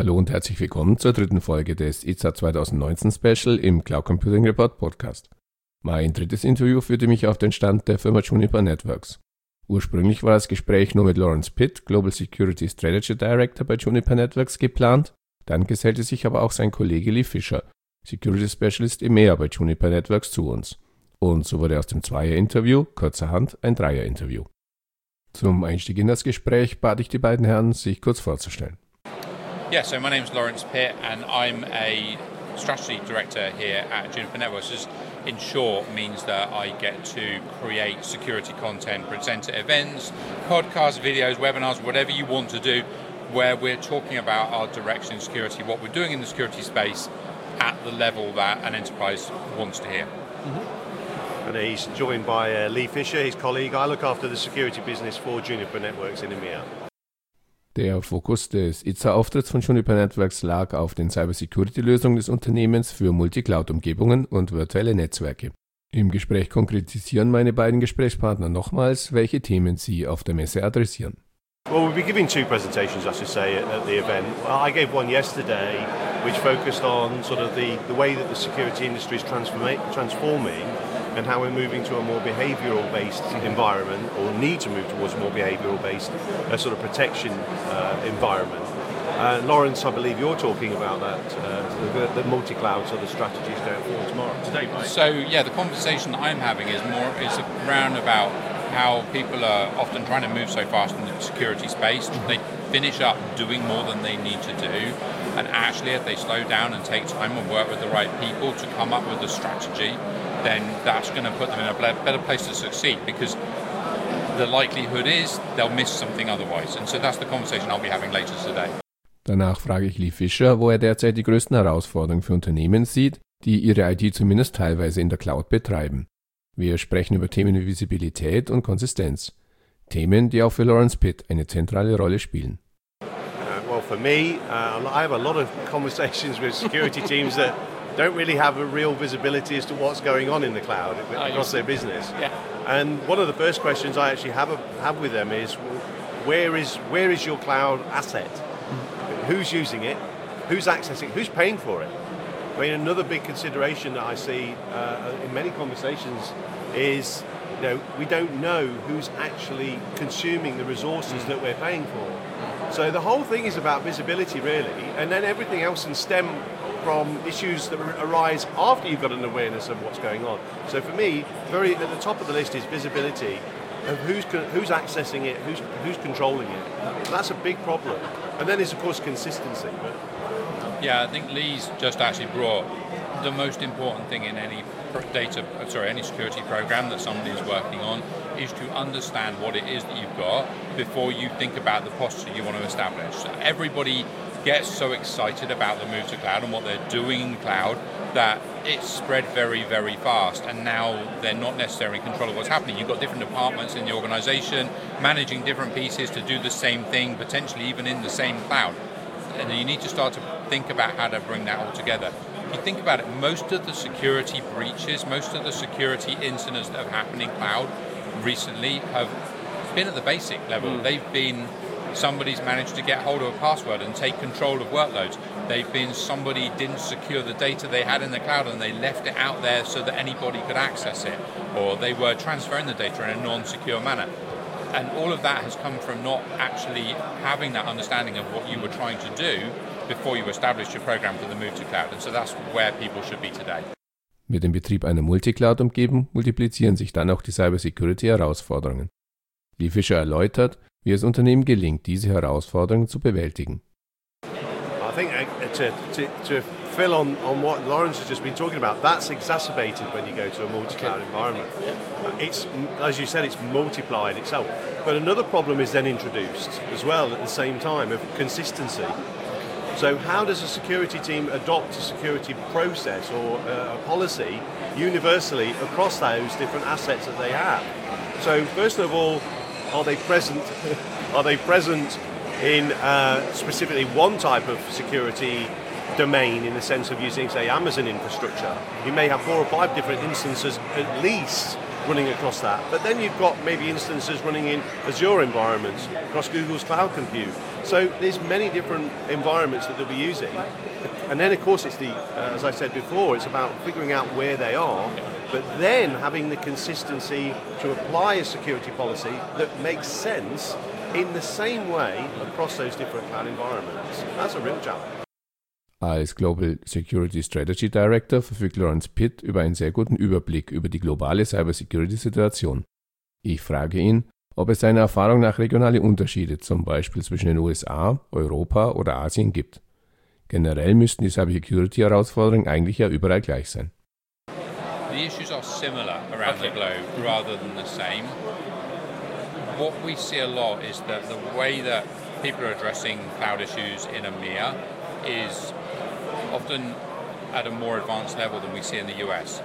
Hallo und herzlich willkommen zur dritten Folge des ITSA 2019 Special im Cloud Computing Report Podcast. Mein drittes Interview führte mich auf den Stand der Firma Juniper Networks. Ursprünglich war das Gespräch nur mit Lawrence Pitt, Global Security Strategy Director bei Juniper Networks, geplant. Dann gesellte sich aber auch sein Kollege Lee Fisher, Security Specialist EMEA bei Juniper Networks, zu uns. Und so wurde aus dem Zweier-Interview kurzerhand ein Dreier-Interview. Zum Einstieg in das Gespräch bat ich die beiden Herren, sich kurz vorzustellen. Yeah, so my name's Lawrence Pitt and I'm a strategy director here at Juniper Networks. This, in short, means that I get to create security content, present at events, podcasts, videos, webinars, whatever you want to do, where we're talking about our direction in security, what we're doing in the security space at the level that an enterprise wants to hear. Mm-hmm. And he's joined by Lee Fisher, his colleague. I look after the security business for Juniper Networks in EMEA. Der Fokus des ITSA-Auftritts von Juniper Networks lag auf den Cybersecurity-Lösungen des Unternehmens für Multicloud-Umgebungen und virtuelle Netzwerke. Im Gespräch konkretisieren meine beiden Gesprächspartner nochmals, welche Themen sie auf der Messe adressieren. Well, we'll be giving two presentations, I should say, at the event. I gave one yesterday, which focused on sort of the way that the security industry is transforming and how we're moving to a more behavioural-based environment, or need to move towards a more behavioural-based sort of protection environment. Lawrence, I believe you're talking about that, the multi-cloud sort of strategies going forward today, right? So, yeah, the conversation that I'm having is around about how people are often trying to move so fast in the security space. They finish up doing more than they need to do, and actually if they slow down and take time and work with the right people to come up with a strategy, then that's going to put them in a better place to succeed, because the likelihood is they'll miss something otherwise. And so that's the conversation I'll be having later today. Danach frage ich Lee Fisher, wo er derzeit die größten Herausforderungen für Unternehmen sieht, die ihre IT zumindest teilweise in der Cloud betreiben. Wir sprechen über Themen wie Visibilität und Konsistenz. Themen, die auch für Lawrence Pitt eine zentrale Rolle spielen. Well, for me, I have a lot of conversations with security teams that don't really have a real visibility as to what's going on in the cloud across their business. Yeah. And one of the first questions I actually have with them is, where is your cloud asset? Who's using it? Who's accessing it? Who's paying for it? I mean, another big consideration that I see in many conversations is, we don't know who's actually consuming the resources that we're paying for. So the whole thing is about visibility, really, and then everything else can stem from issues that arise after you've got an awareness of what's going on. So for me, very at the top of the list is visibility of who's accessing it, who's controlling it. So that's a big problem. And then there's, of course, consistency. Yeah, I think Lee's just actually brought the most important thing in any security program that somebody is working on is to understand what it is that you've got before you think about the posture you want to establish. So everybody gets so excited about the move to cloud and what they're doing in cloud that it's spread very, very fast, and now they're not necessarily in control of what's happening. You've got different departments in the organization managing different pieces to do the same thing, potentially even in the same cloud. And you need to start to think about how to bring that all together. If you think about it, most of the security breaches, most of the security incidents that have happened in cloud recently have been at the basic level. They've been somebody's managed to get hold of a password and take control of workloads. They've been somebody didn't secure the data they had in the cloud and they left it out there so that anybody could access it, or they were transferring the data in a non-secure manner. And all of that has come from not actually having that understanding of what you were trying to do before you established your program for the move to cloud. And so that's where people should be today. Mit dem Betrieb einer Multicloud-Umgebung multiplizieren sich dann auch die Cybersecurity-Herausforderungen. Lee Fisher erläutert, wie es Unternehmen gelingt, diese Herausforderungen zu bewältigen. I think to fill on what Lawrence has just been talking about, that's exacerbated when you go to a multi-cloud environment. It's, as you said, it's multiplied itself. But another problem is then introduced as well at the same time, of consistency. So how does a security team adopt a security process or a policy universally across those different assets that they have? So first of all, are they present? Are they present in specifically one type of security domain, in the sense of using, say, Amazon infrastructure? You may have 4 or 5 different instances at least running across that. But then you've got maybe instances running in Azure environments, across Google's cloud compute. So there's many different environments that they'll be using. And then, of course, it's as I said before, it's about figuring out where they are, but then having the consistency to apply a security policy that makes sense in the same way across those different cloud environments. That's a real challenge. Als Global Security Strategy Director verfügt Lawrence Pitt über einen sehr guten Überblick über die globale Cybersecurity-Situation. Ich frage ihn, ob es seiner Erfahrung nach regionale Unterschiede, zum Beispiel zwischen den USA, Europa oder Asien gibt. Generell müssten die Cybersecurity-Herausforderungen eigentlich ja überall gleich sein. The issues are similar around the globe rather than the same. What we see a lot is that the way that people are addressing cloud issues in EMEA is often at a more advanced level than we see in the US.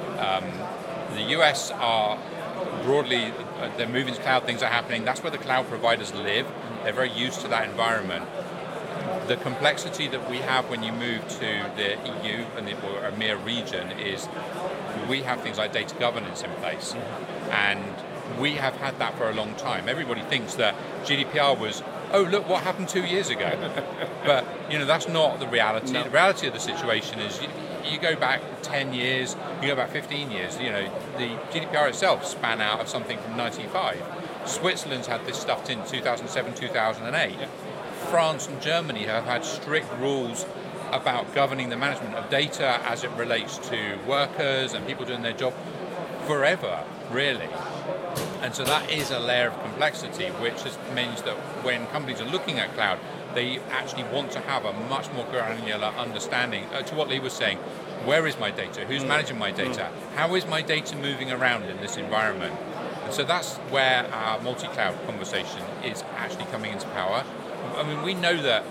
The US are broadly, they're moving to cloud, things are happening. That's where the cloud providers live. They're very used to that environment. The complexity that we have when you move to the EU and the EMEA region is we have things like data governance in place. And we have had that for a long time. Everybody thinks that GDPR was, oh, look what happened 2 years ago. But, that's not the reality. No. The reality of the situation is you go back 10 years, you go back 15 years, the GDPR itself span out of something from 95. Switzerland's had this stuff in 2007, 2008. Yeah. France and Germany have had strict rules about governing the management of data as it relates to workers and people doing their job forever, really. And so that is a layer of complexity, which means that when companies are looking at cloud, they actually want to have a much more granular understanding. To what Lee was saying, where is my data? Who's managing my data? How is my data moving around in this environment? And so that's where our multi-cloud conversation is actually coming into power. I mean, we know that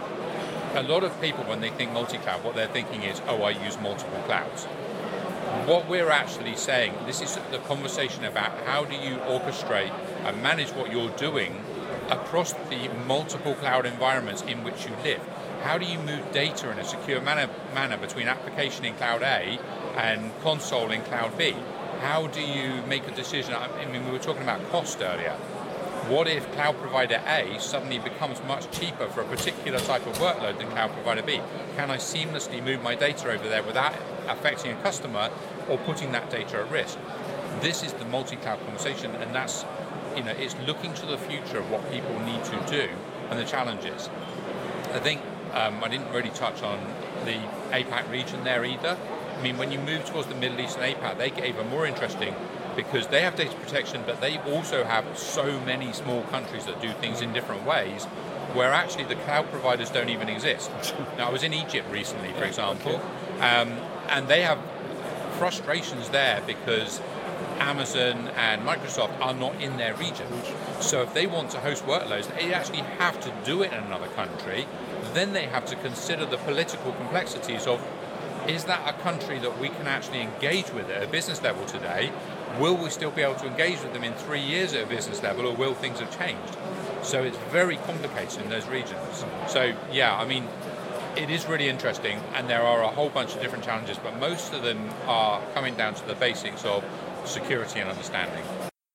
a lot of people, when they think multi-cloud, what they're thinking is, I use multiple clouds. What we're actually saying, this is the conversation about how do you orchestrate and manage what you're doing across the multiple cloud environments in which you live. How do you move data in a secure manner between application in cloud A and console in cloud B? How do you make a decision? I mean, we were talking about cost earlier. What if cloud provider A suddenly becomes much cheaper for a particular type of workload than cloud provider B? Can I seamlessly move my data over there without affecting a customer or putting that data at risk? This is the multi-cloud conversation, and that's, it's looking to the future of what people need to do and the challenges. I think I didn't really touch on the APAC region there either. I mean, when you move towards the Middle East and APAC, they get even more interesting because they have data protection, but they also have so many small countries that do things in different ways, where actually the cloud providers don't even exist. Now, I was in Egypt recently, for example, and they have frustrations there because Amazon and Microsoft are not in their region. So if they want to host workloads, they actually have to do it in another country. Then they have to consider the political complexities of, is that a country that we can actually engage with at a business level today? Will we still be able to engage with them in 3 years at a business level, or will things have changed? So it's very complicated in those regions. So yeah, I mean, it is really interesting, and there are a whole bunch of different challenges, but most of them are coming down to the basics of security and understanding.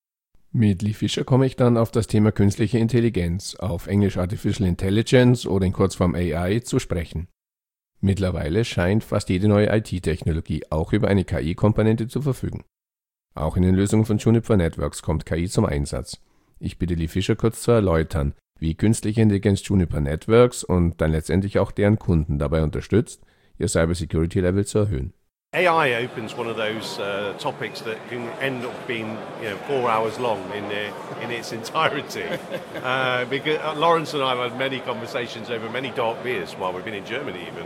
Mit Lee Fisher komme ich dann auf das Thema künstliche Intelligenz, auf Englisch Artificial Intelligence oder in Kurzform AI, zu sprechen. Mittlerweile scheint fast jede neue IT-Technologie auch über eine KI-Komponente zu verfügen. Auch in den Lösungen von Juniper Networks kommt KI zum Einsatz. Ich bitte Lee Fisher kurz zu erläutern, wie künstliche Intelligenz Juniper Networks und dann letztendlich auch deren Kunden dabei unterstützt, ihr Cybersecurity-Level zu erhöhen. AI opens one of those topics that can end up being 4 hours long in its entirety. Because Lawrence and I have had many conversations over many dark beers while we've been in Germany even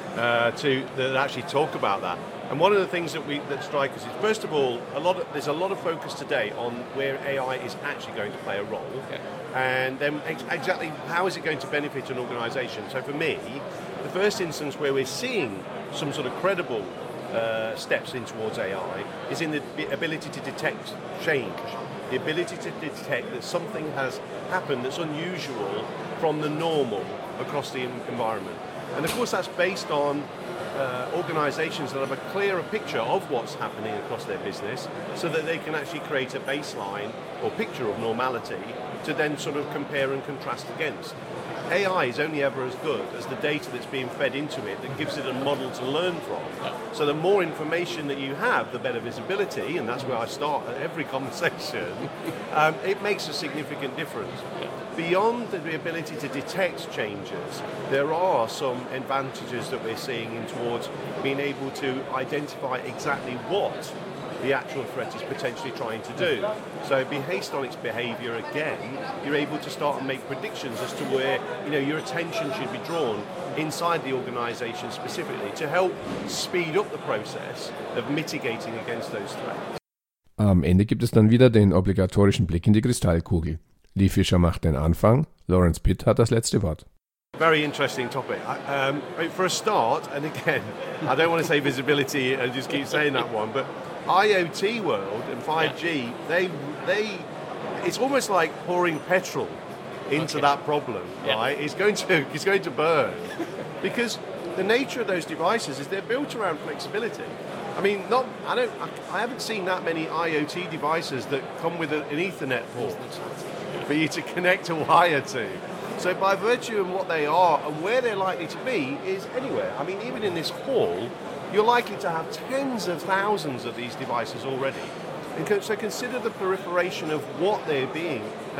that actually talk about that. And one of the things that strike us is, first of all, there's a lot of focus today on where AI is actually going to play a role, and then exactly how is it going to benefit an organisation. So for me, the first instance where we're seeing some sort of credible steps in towards AI is in the ability to detect change, the ability to detect that something has happened that's unusual from the normal across the environment. And of course that's based on organisations that have a clearer picture of what's happening across their business so that they can actually create a baseline or picture of normality to then sort of compare and contrast against. AI is only ever as good as the data that's being fed into it that gives it a model to learn from. So the more information that you have, the better visibility, and that's where I start at every conversation, it makes a significant difference. Beyond the ability to detect changes, there are some advantages that we're seeing in towards being able to identify exactly what the actual threat is potentially trying to do. So based on its behavior again, you're able to start and make predictions as to where your attention should be drawn inside the organization specifically to help speed up the process of mitigating against those threats. Am Ende gibt es dann wieder den obligatorischen Blick in die Kristallkugel. Lee Fisher macht den Anfang, Lawrence Pitt hat das letzte Wort. Very interesting topic. For a start, and again, I don't want to say visibility and just keep saying that one, but IoT world and 5G, it's almost like pouring petrol into that problem, right? It's going to burn because the nature of those devices is they're built around flexibility. I mean, I haven't seen that many IoT devices that come with an Ethernet port for you to connect a wire to. So by virtue of what they are and where they're likely to be is anywhere. I mean, even in this hall, you're likely to have tens of thousands of these devices already. And so consider the proliferation of what they're being,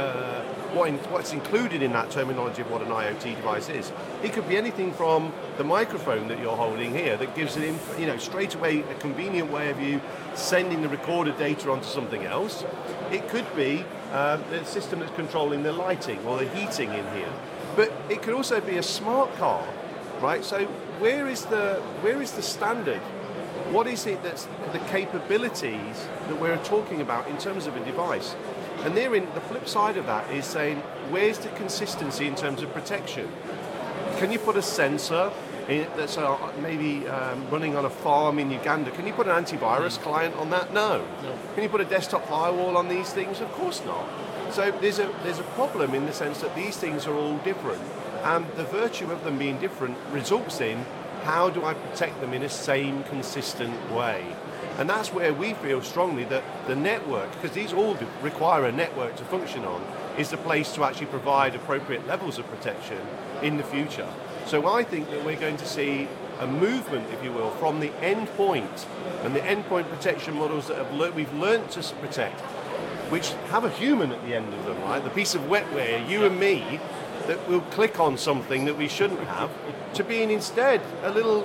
what's included in that terminology of what an IoT device is. It could be anything from the microphone that you're holding here that gives straight away a convenient way of you sending the recorded data onto something else. It could be the system that's controlling the lighting or the heating in here. But it could also be a smart car, right? So where is the standard? What is it that's the capabilities that we're talking about in terms of a device? And therein, the flip side of that is saying, where's the consistency in terms of protection? Can you put a sensor that's maybe running on a farm in Uganda? Can you put an antivirus client on that? No. Can you put a desktop firewall on these things? Of course not. So there's a problem in the sense that these things are all different, and the virtue of them being different results in how do I protect them in a same consistent way? And that's where we feel strongly that the network, because these all require a network to function on, is the place to actually provide appropriate levels of protection in the future. So I think that we're going to see a movement, if you will, from the endpoint and the endpoint protection models that we've learned to protect, which have a human at the end of them, right? The piece of wetware, you and me, that will click on something that we shouldn't have, to being instead a little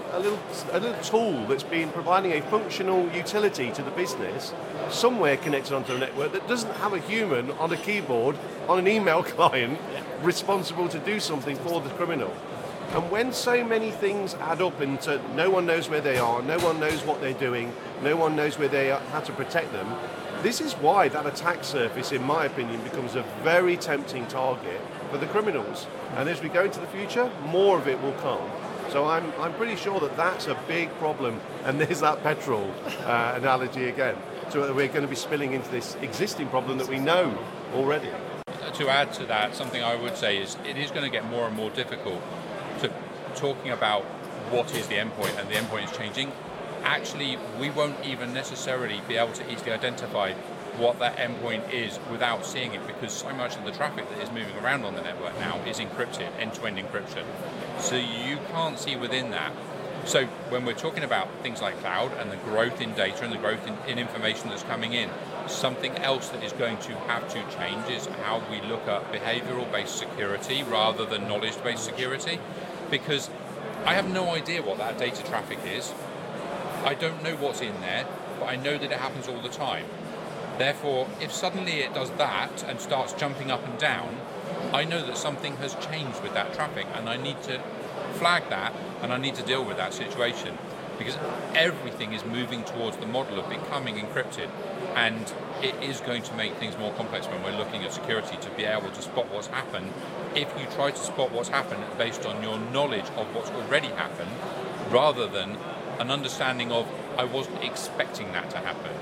tool that's been providing a functional utility to the business, somewhere connected onto a network that doesn't have a human on a keyboard on an email client responsible to do something for the criminal. And when so many things add up into no one knows where they are, no one knows what they're doing, no one knows where they are, how to protect them, this is why that attack surface, in my opinion, becomes a very tempting target for the criminals. And as we go into the future, more of it will come. So I'm pretty sure that that's a big problem. And there's that petrol analogy again. So we're going to be spilling into this existing problem that we know already. To add to that, something I would say is it is going to get more and more difficult to talking about what is the endpoint, and the endpoint is changing. Actually, we won't even necessarily be able to easily identify what that endpoint is without seeing it, because so much of the traffic that is moving around on the network now is encrypted, end-to-end encryption. So you can't see within that. So when we're talking about things like cloud and the growth in data and the growth in information that's coming in, something else that is going to have to change is how we look at behavioral-based security rather than knowledge-based security, because I have no idea what that data traffic is. I don't know what's in there, but I know that it happens all the time. Therefore, if suddenly it does that and starts jumping up and down, I know that something has changed with that traffic, and I need to flag that, and I need to deal with that situation, because everything is moving towards the model of becoming encrypted, and it is going to make things more complex when we're looking at security to be able to spot what's happened. If you try to spot what's happened based on your knowledge of what's already happened, rather than an understanding of, I wasn't expecting that to happen.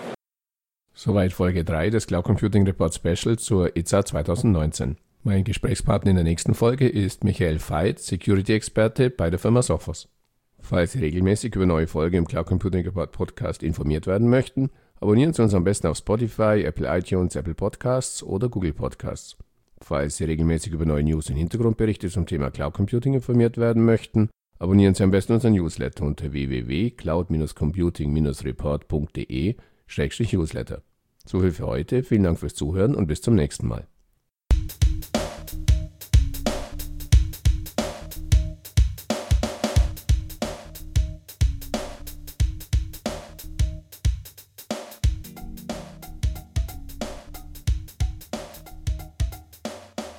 Soweit Folge 3 des Cloud Computing Report Special zur ITSA 2019. Mein Gesprächspartner in der nächsten Folge ist Michael Veit, Security-Experte bei der Firma Sophos. Falls Sie regelmäßig über neue Folgen im Cloud Computing Report Podcast informiert werden möchten, abonnieren Sie uns am besten auf Spotify, Apple iTunes, Apple Podcasts oder Google Podcasts. Falls Sie regelmäßig über neue News und Hintergrundberichte zum Thema Cloud Computing informiert werden möchten, abonnieren Sie am besten unseren Newsletter unter www.cloud-computing-report.de/newsletter. So viel für heute, vielen Dank fürs Zuhören und bis zum nächsten Mal.